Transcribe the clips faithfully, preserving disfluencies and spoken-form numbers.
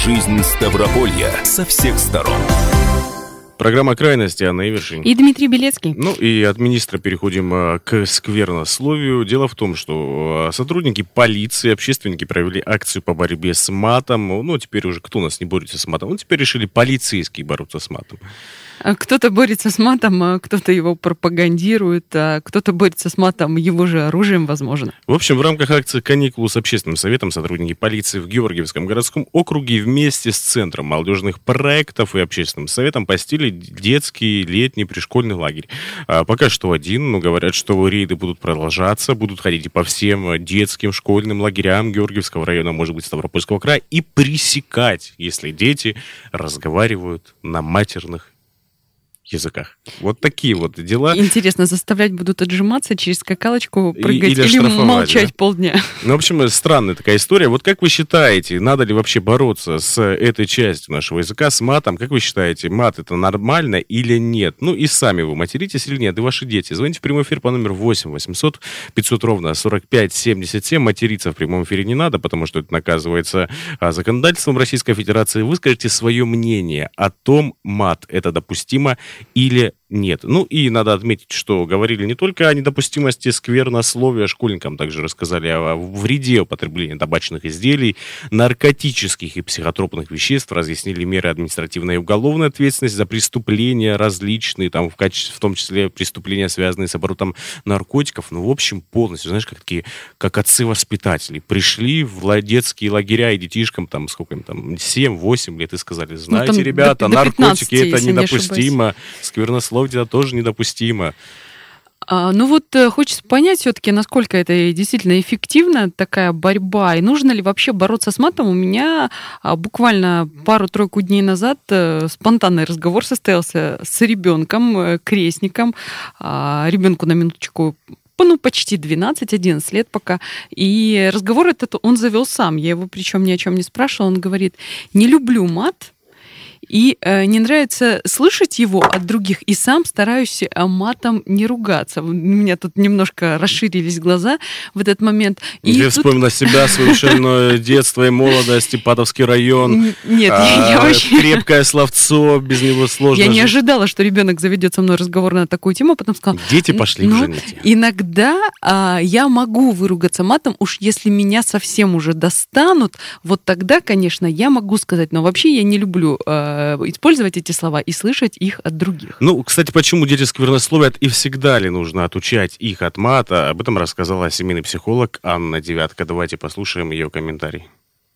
Жизнь Ставрополья со всех сторон. Программа «Крайности», Анна Ивершин. И Дмитрий Белецкий. Ну и от министра переходим к сквернословию. Дело в том, что сотрудники полиции, общественники провели акцию по борьбе с матом. Ну, теперь уже кто у нас не борется с матом? Ну, теперь решили полицейские бороться с матом. Кто-то борется с матом, кто-то его пропагандирует, а кто-то борется с матом его же оружием, возможно. В общем, в рамках акции «Каникулы» с общественным советом сотрудники полиции в Георгиевском городском округе вместе с Центром молодежных проектов и общественным советом посетили детский летний пришкольный лагерь. А пока что один, но говорят, что рейды будут продолжаться, будут ходить и по всем детским школьным лагерям Георгиевского района, может быть, Ставропольского края, и пресекать, если дети разговаривают на матерных языках. Вот такие вот дела. Интересно, заставлять будут отжиматься, через скакалочку прыгать или, или молчать, да? Полдня? Ну, в общем, странная такая история. Вот как вы считаете, надо ли вообще бороться с этой частью нашего языка, с матом? Как вы считаете, мат это нормально или нет? Ну и сами вы материтесь или нет? И ваши дети. Звоните в прямой эфир по номеру восемь восемьсот пятьсот ровно сорок пять семьдесят семь. Материться в прямом эфире не надо, потому что это наказывается законодательством Российской Федерации. Вы скажите свое мнение о том, мат это допустимо или нет. Ну и надо отметить, что говорили не только о недопустимости сквернословия, школьникам также рассказали о вреде употребления табачных изделий, наркотических и психотропных веществ, разъяснили меры административной и уголовной ответственности за преступления различные, там, в, качестве, в том числе преступления, связанные с оборотом наркотиков. Ну, в общем, полностью, знаешь, как такие, как отцы-воспитатели. Пришли в детские лагеря и детишкам, там, сколько им там, семь-восемь лет, и сказали, знаете, ну, ребята, до, до наркотики это недопустимо, сквернословие это тоже недопустимо. А, ну вот хочется понять все-таки, насколько это действительно эффективна такая борьба, и нужно ли вообще бороться с матом. У меня а, буквально пару-тройку дней назад а, спонтанный разговор состоялся с ребенком, а, крестником, а, ребенку на минуточку ну, почти двенадцать-одиннадцать лет пока. И разговор этот он завел сам. Я его причем ни о чем не спрашивала. Он говорит, не люблю мат, и э, не нравится слышать его от других, и сам стараюсь э, матом не ругаться. У меня тут немножко расширились глаза в этот момент. И Ты тут... вспомнила себя, совершенно детство и молодость, Ипатовский район. Нет, а, я, я вообще... Крепкое словцо, без него сложно. Я не ожидала, что ребенок заведет со мной разговор на такую тему, потом сказал... Дети пошли ну, в жените. Иногда а, я могу выругаться матом, уж если меня совсем уже достанут, вот тогда, конечно, я могу сказать, но вообще я не люблю... А, использовать эти слова и слышать их от других. Ну, кстати, почему дети сквернословят и всегда ли нужно отучать их от мата? Об этом рассказала семейный психолог Анна Девятка. Давайте послушаем ее комментарий.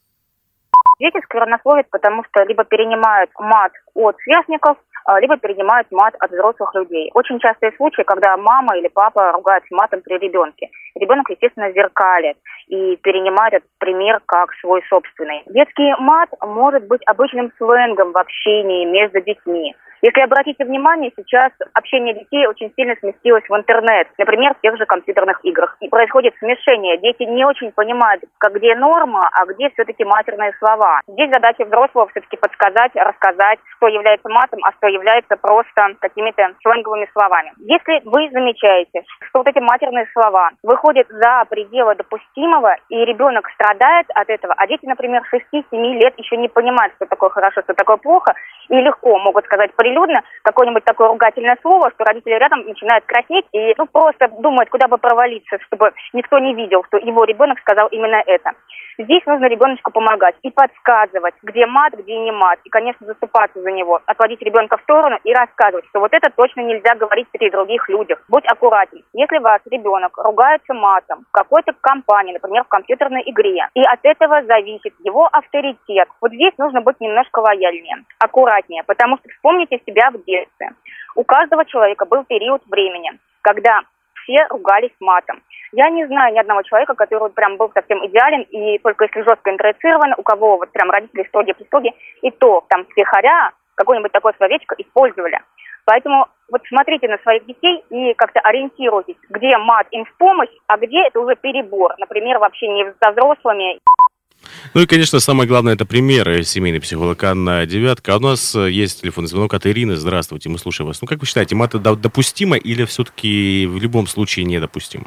Дети сквернословят, потому что либо перенимают мат от сверстников, либо перенимают мат от взрослых людей. Очень частые случаи, когда мама или папа ругаются матом при ребенке. Ребенок, естественно, зеркалит и перенимает этот пример как свой собственный. Детский мат может быть обычным сленгом в общении между детьми. Если обратите внимание, сейчас общение детей очень сильно сместилось в интернет, например, в тех же компьютерных играх. И происходит смешение. Дети не очень понимают, как где норма, а где все-таки матерные слова. Здесь задача взрослого все-таки подсказать, рассказать, что является матом, а что является просто какими-то сленговыми словами. Если вы замечаете, что вот эти матерные слова выходят за пределы допустимого, и ребенок страдает от этого, а дети, например, шести-семи лет еще не понимают, что такое хорошо, что такое плохо, и легко могут сказать прилюдно какое-нибудь такое ругательное слово, что родители рядом начинают краснеть и ну, просто думают, куда бы провалиться, чтобы никто не видел, что его ребенок сказал именно это. Здесь нужно ребеночку помогать и подсказывать, где мат, где не мат, и, конечно, заступаться за него, отводить ребенка в сторону и рассказывать, что вот это точно нельзя говорить при других людях. Будь аккуратен. Если ваш ребенок ругается матом в какой-то компании, например, в компьютерной игре, и от этого зависит его авторитет, вот здесь нужно быть немножко лояльнее, аккуратнее, потому что вспомните себя в детстве. У каждого человека был период времени, когда все ругались матом. Я не знаю ни одного человека, который прям был совсем идеален, и только если жестко интроицирован, у кого вот прям родители строги-престроги, и то там втихаря какое-нибудь такое словечко использовали. Поэтому вот смотрите на своих детей и как-то ориентируйтесь, где мат им в помощь, а где это уже перебор, например, в общении со взрослыми. Ну и, конечно, самое главное, это примеры. Семейный психолог Анна Девятка. А у нас есть телефонный звонок от Ирины. Здравствуйте, мы слушаем вас. Ну, как вы считаете, мат допустимо или все-таки в любом случае недопустимо?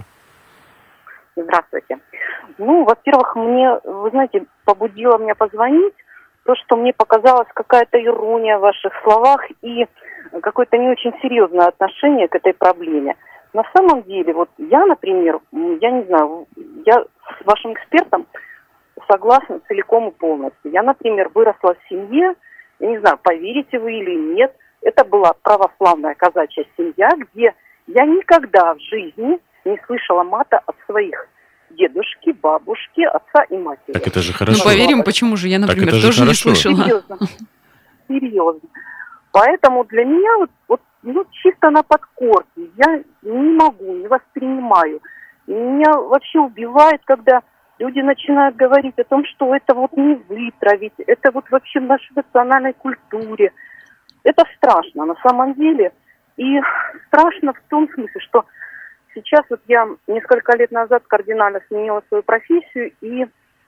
Здравствуйте. Ну, во-первых, мне, вы знаете, побудило меня позвонить то, что мне показалось какая-то ирония в ваших словах и какое-то не очень серьезное отношение к этой проблеме. На самом деле, вот я, например, я не знаю, я с вашим экспертом согласна целиком и полностью. Я, например, выросла в семье, я не знаю, поверите вы или нет, это была православная казачья семья, где я никогда в жизни не слышала мата от своих дедушки, бабушки, отца и матери. Так это же хорошо. Ну, поверим, почему же? Я, например, же тоже не хорошо. слышала. Серьезно. Серьезно. Поэтому для меня вот, вот ну, чисто на подкорке. Я не могу, не воспринимаю. И меня вообще убивает, когда люди начинают говорить о том, что это вот не вытравить, это вот вообще в нашей национальной культуре. Это страшно на самом деле. И страшно в том смысле, что сейчас вот я несколько лет назад кардинально сменила свою профессию и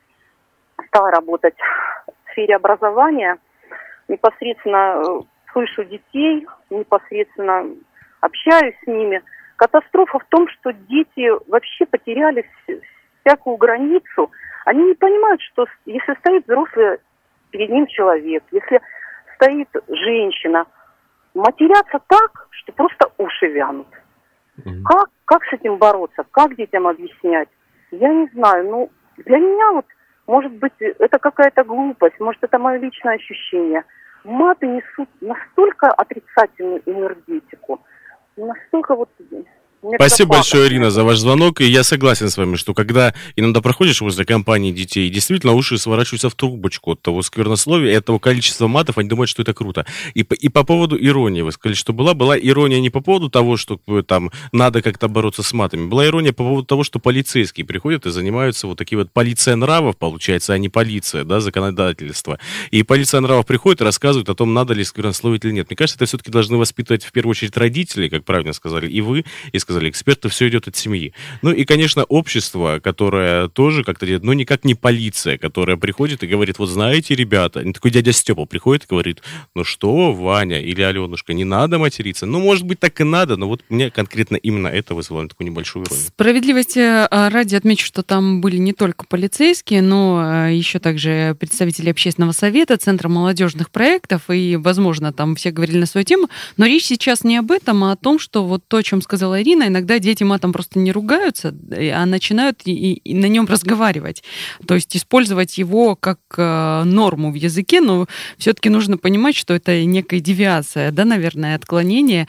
стала работать в сфере образования. Непосредственно слышу детей, непосредственно общаюсь с ними. Катастрофа в том, что дети вообще потеряли всякую границу. Они не понимают, что если стоит взрослый перед ним человек, если стоит женщина, матерятся так, что просто уши вянут. Mm-hmm. Как, как с этим бороться? Как детям объяснять? Я не знаю. Ну, для меня вот, может быть, это какая-то глупость, может, это мое личное ощущение. Маты несут настолько отрицательную энергетику, настолько вот... Спасибо большое, Ирина, за ваш звонок. И я согласен с вами, что когда иногда проходишь возле компании детей, действительно уши сворачиваются в трубочку от того сквернословия, от того количества матов, они думают, что это круто. И, и по поводу иронии, вы сказали, что была, была ирония не по поводу того, что там надо как-то бороться с матами, была ирония по поводу того, что полицейские приходят и занимаются вот такие вот полиция нравов, получается, а не полиция, да, законодательство. И полиция нравов приходит и рассказывает о том, надо ли сквернословить или нет. Мне кажется, это все-таки должны воспитывать в первую очередь родители, как правильно сказали, и вы, и сказали, эксперты, все идет от семьи. Ну и, конечно, общество, которое тоже как-то делает, но никак не полиция, которая приходит и говорит, вот знаете, ребята, такой дядя Степа приходит и говорит, ну что, Ваня или Аленушка, не надо материться. Ну, может быть, так и надо, но вот мне конкретно именно это вызвало такую небольшую иронию. Справедливости ради отмечу, что там были не только полицейские, но еще также представители общественного совета, Центра молодежных проектов, и, возможно, там все говорили на свою тему, но речь сейчас не об этом, а о том, что вот то, о чем сказала Ирина, иногда дети матом просто не ругаются, а начинают и, и на нем разговаривать. То есть использовать его как э, норму в языке, но все-таки нужно понимать, что это некая девиация, да, наверное, отклонение.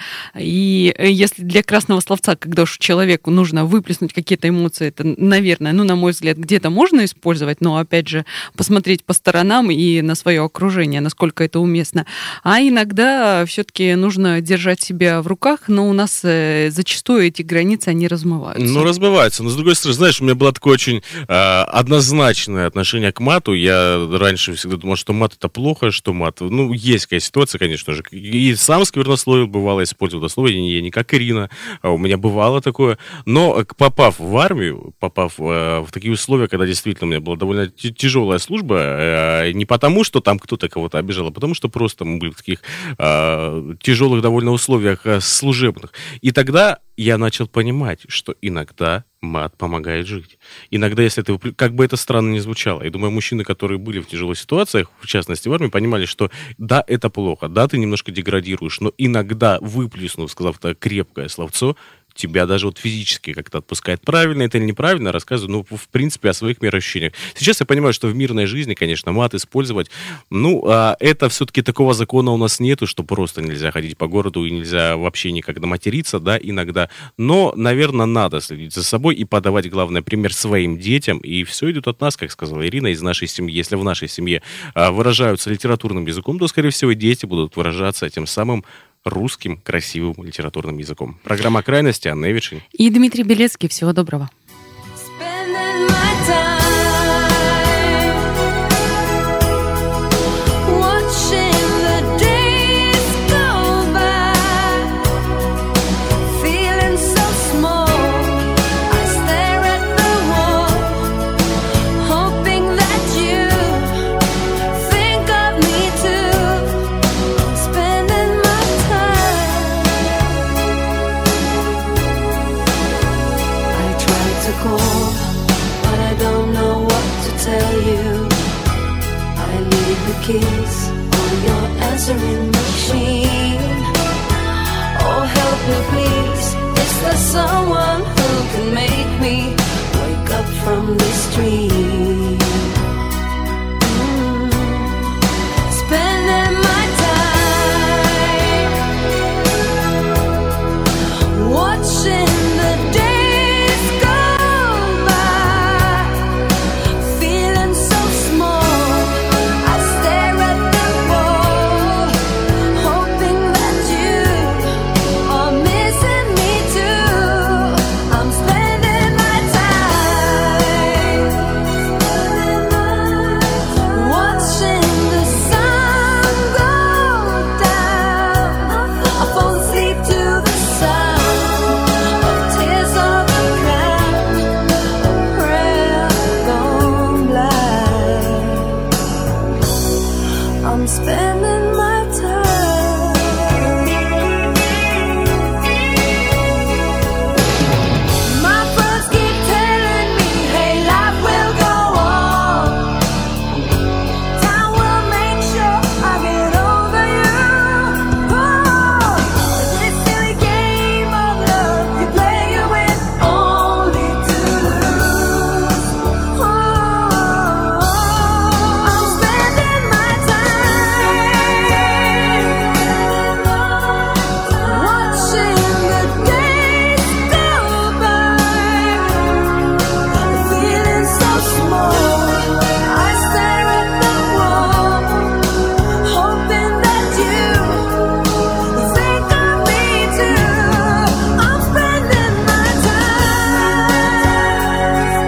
И если для красного словца, когда уж человеку нужно выплеснуть какие-то эмоции, это, наверное, ну, на мой взгляд, где-то можно использовать, но, опять же, посмотреть по сторонам и на свое окружение, насколько это уместно. А иногда все-таки нужно держать себя в руках, но у нас э, зачастую эти границы, они размываются. Ну, размываются. Но, с другой стороны, знаешь, у меня было такое очень э, однозначное отношение к мату. Я раньше всегда думал, что мат — это плохо, что мат... Ну, есть такая ситуация, конечно же. И сам сквернословил, бывало, использовал это слово. Я не как Ирина, а у меня бывало такое. Но попав в армию, попав э, в такие условия, когда действительно у меня была довольно тяжелая служба, э, не потому, что там кто-то кого-то обижал, а потому, что просто мы были в таких э, тяжелых довольно условиях э, служебных. И тогда я начал понимать, что иногда мат помогает жить. Иногда, если это, как бы это странно ни звучало, я думаю, мужчины, которые были в тяжелых ситуациях, в частности в армии, понимали, что да, это плохо, да, ты немножко деградируешь, но иногда, выплеснув, сказав это крепкое словцо, тебя даже вот физически как-то отпускает. Правильно это или неправильно, рассказываю, ну, в принципе, о своих мироощущениях. Сейчас я понимаю, что в мирной жизни, конечно, мат использовать, ну, а это все-таки такого закона у нас нету, что просто нельзя ходить по городу и нельзя вообще никогда материться, да, иногда. Но, наверное, надо следить за собой и подавать, главное, пример своим детям, и все идет от нас, как сказала Ирина, из нашей семьи. Если в нашей семье а, выражаются литературным языком, то, скорее всего, дети будут выражаться тем самым русским красивым литературным языком. Программа «Крайности», Анна Эвишин. И Дмитрий Белецкий. Всего доброго. But I don't know what to tell you. I leave the a kiss on your answering machine. Oh, help me please. Is there someone who can make me wake up from this dream? Mm. Spending my time watching the days go by, feeling so small. I stare at the wall, hoping that you are missing me too. I'm spending my time watching the sun go down. I fall asleep to the sound of tears of a clown, a prayer gone blind. I'm spending my time. My friends keep telling me, hey, life will go on. Time will make sure I get over you. Oh, this silly game of love you play you with only to lose. Oh, I'm spending my time watching the days go by, feeling so small. I stare at the wall, hoping that you think of me too. I'm spending my time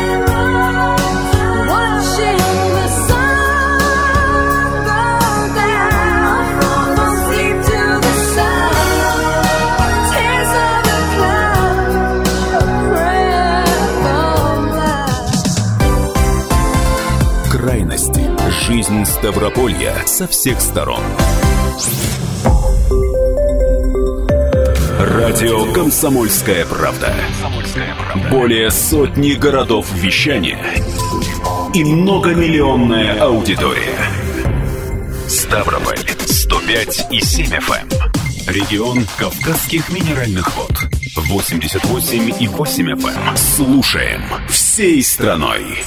watching the sun go down. From sleep to the sound, tears of a clown, a prayer gone blind. Крайности. Жизнь Ставрополья со всех сторон. Радио «Комсомольская правда». Более сотни городов вещания и многомиллионная аудитория. Ставрополь сто пять и семь эф эм. Регион Кавказских минеральных вод восемьдесят восемь и восемь эф эм. Слушаем всей страной.